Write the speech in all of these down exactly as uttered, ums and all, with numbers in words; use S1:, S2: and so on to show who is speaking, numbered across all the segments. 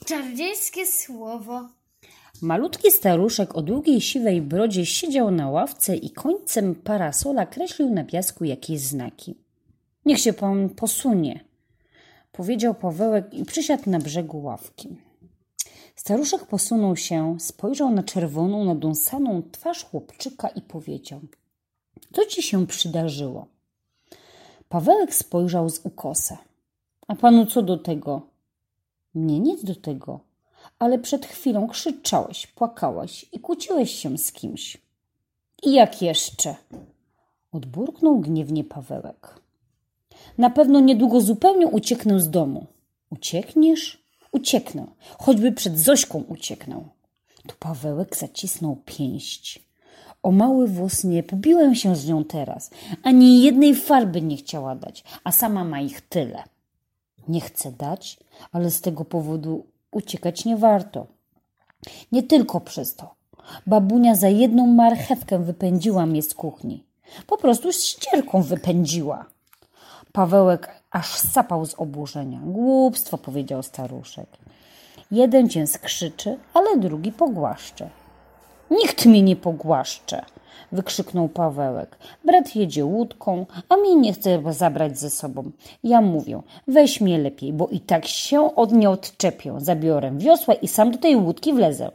S1: Czarodziejskie słowo.
S2: Malutki staruszek o długiej siwej brodzie siedział na ławce i końcem parasola kreślił na piasku jakieś znaki. Niech się pan posunie, powiedział Pawełek i przysiadł na brzegu ławki. Staruszek posunął się, spojrzał na czerwoną, nadąsaną twarz chłopczyka i powiedział: co ci się przydarzyło? Pawełek spojrzał z ukosa. A panu co do tego? Mnie nic do tego, ale przed chwilą krzyczałeś, płakałeś i kłóciłeś się z kimś. I jak jeszcze? Odburknął gniewnie Pawełek. Na pewno niedługo zupełnie ucieknę z domu. Uciekniesz? Ucieknę, choćby przed Zośką ucieknę. Tu Pawełek zacisnął pięść. O mały włos nie pobiłem się z nią teraz. Ani jednej farby nie chciała dać, a sama ma ich tyle. Nie chce dać, ale z tego powodu uciekać nie warto. Nie tylko przez to. Babunia za jedną marchewkę wypędziła mnie z kuchni. Po prostu z ścierką wypędziła. Pawełek aż sapał z oburzenia. Głupstwo, powiedział staruszek. Jeden cię skrzyczy, ale drugi pogłaszcze. Nikt mnie nie pogłaszcze, wykrzyknął Pawełek. Brat jedzie łódką, a mnie nie chce zabrać ze sobą. Ja mówię, weź mnie lepiej, bo i tak się od nie odczepię. Zabiorę wiosła i sam do tej łódki wlezę.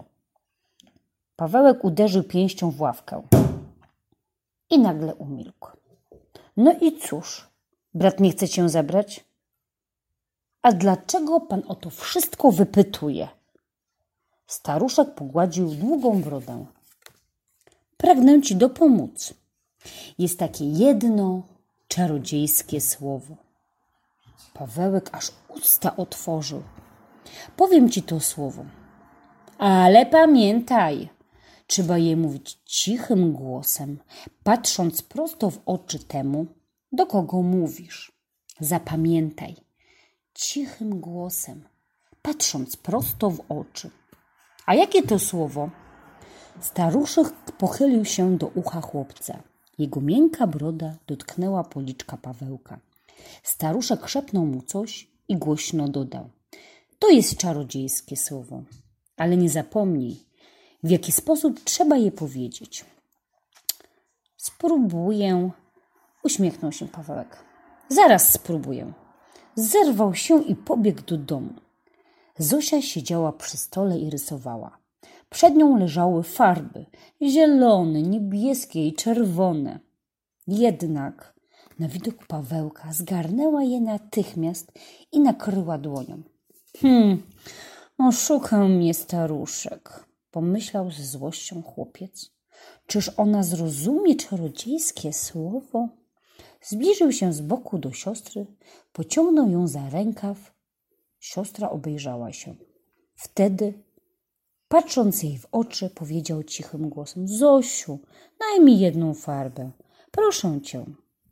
S2: Pawełek uderzył pięścią w ławkę i nagle umilkł. No i cóż, brat nie chce cię zabrać? A dlaczego pan o to wszystko wypytuje? Staruszek pogładził długą brodę. Pragnę ci dopomóc. Jest takie jedno czarodziejskie słowo. Pawełek aż usta otworzył. Powiem ci to słowo. Ale pamiętaj, trzeba je mówić cichym głosem, patrząc prosto w oczy temu, do kogo mówisz. Zapamiętaj, cichym głosem, patrząc prosto w oczy. A jakie to słowo? Staruszek pochylił się do ucha chłopca. Jego miękka broda dotknęła policzka Pawełka. Staruszek szepnął mu coś i głośno dodał. To jest czarodziejskie słowo, ale nie zapomnij, w jaki sposób trzeba je powiedzieć. Spróbuję, uśmiechnął się Pawełek. Zaraz spróbuję. Zerwał się i pobiegł do domu. Zosia siedziała przy stole i rysowała. Przed nią leżały farby, zielone, niebieskie i czerwone. Jednak na widok Pawełka zgarnęła je natychmiast i nakryła dłonią. Hmm, oszukał mnie staruszek, pomyślał ze złością chłopiec. Czyż ona zrozumie czarodziejskie słowo? Zbliżył się z boku do siostry, pociągnął ją za rękaw. Siostra obejrzała się. Wtedy, patrząc jej w oczy, powiedział cichym głosem: Zosiu, daj mi jedną farbę. Proszę cię.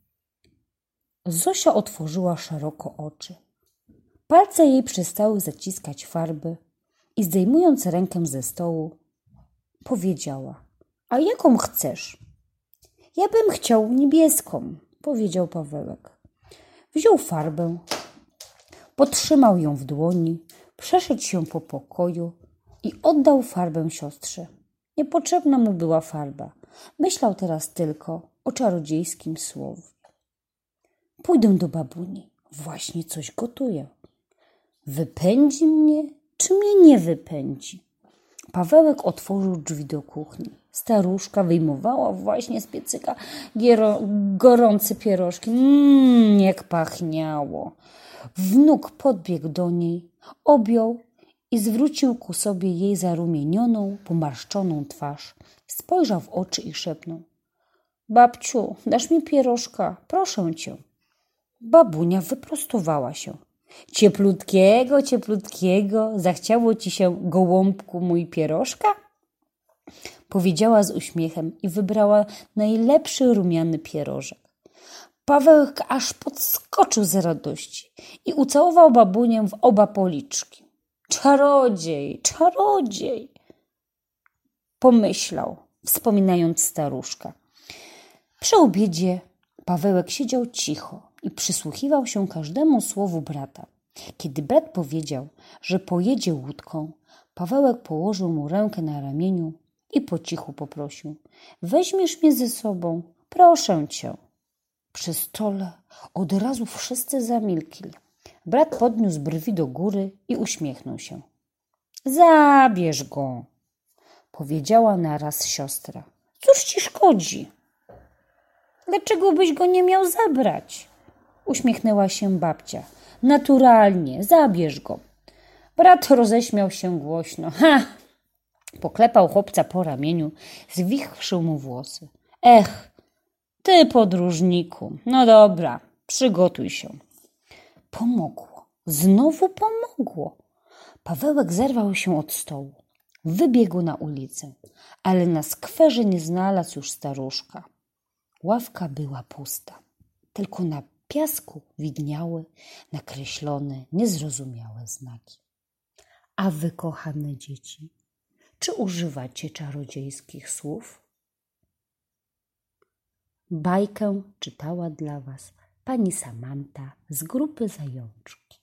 S2: Zosia otworzyła szeroko oczy. Palce jej przestały zaciskać farby i zdejmując rękę ze stołu, powiedziała: A jaką chcesz? Ja bym chciał niebieską, powiedział Pawełek. Wziął farbę, potrzymał ją w dłoni, przeszedł się po pokoju i oddał farbę siostrze. Niepotrzebna mu była farba. Myślał teraz tylko o czarodziejskim słowie. Pójdę do babuni. Właśnie coś gotuje. Wypędzi mnie, czy mnie nie wypędzi? Pawełek otworzył drzwi do kuchni. Staruszka wyjmowała właśnie z piecyka giero, gorące pierożki. Mmm, jak pachniało. Wnuk podbiegł do niej, objął i zwrócił ku sobie jej zarumienioną, pomarszczoną twarz. Spojrzał w oczy i szepnął: Babciu, dasz mi pierożka? Proszę cię. Babunia wyprostowała się. Cieplutkiego, cieplutkiego, zachciało ci się, gołąbku, mój pierożka? Powiedziała z uśmiechem i wybrała najlepszy rumiany pierożek. Pawełek aż podskoczył z radości i ucałował babunię w oba policzki. Czarodziej, czarodziej, pomyślał, wspominając staruszka. Przy obiedzie Pawełek siedział cicho i przysłuchiwał się każdemu słowu brata. Kiedy brat powiedział, że pojedzie łódką, Pawełek położył mu rękę na ramieniu i po cichu poprosił: weźmiesz mnie ze sobą, proszę cię. Przy stole od razu wszyscy zamilkli. Brat podniósł brwi do góry i uśmiechnął się. Zabierz go, powiedziała naraz siostra. Cóż ci szkodzi? Dlaczego byś go nie miał zabrać? Uśmiechnęła się babcia. Naturalnie, zabierz go. Brat roześmiał się głośno. Ha! Poklepał chłopca po ramieniu, zwichrzył mu włosy. Ech, ty podróżniku, no dobra, przygotuj się. Pomogło, znowu pomogło. Pawełek zerwał się od stołu. Wybiegł na ulicę, ale na skwerze nie znalazł już staruszka. Ławka była pusta, tylko na piasku widniały nakreślone, niezrozumiałe znaki. A wy, kochane dzieci, czy używacie czarodziejskich słów? Bajkę czytała dla was pani Samanta z grupy Zajączki.